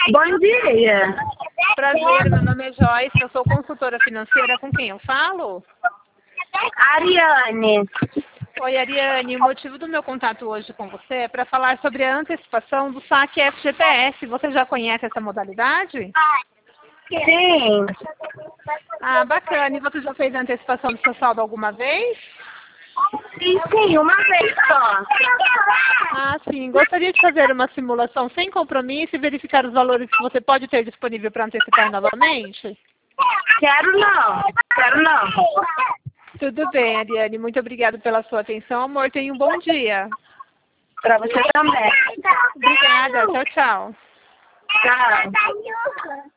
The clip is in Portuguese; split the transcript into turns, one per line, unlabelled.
Bom dia.
Prazer, meu nome é Joyce, eu sou consultora financeira. Com quem eu falo?
Ariane.
Oi, Ariane, o motivo do meu contato hoje com você é para falar sobre a antecipação do saque FGTS. Você já conhece essa modalidade?
Sim.
Ah, bacana. E você já fez a antecipação do seu saldo alguma vez?
Sim, uma vez só.
Ah, sim. Gostaria de fazer uma simulação sem compromisso e verificar os valores que você pode ter disponível para antecipar novamente?
Quero não. Quero não.
Tudo bem, Ariane. Muito obrigada pela sua atenção, amor. Tenha um bom dia.
Pra você também.
Obrigada. Tchau, tchau.
Tchau.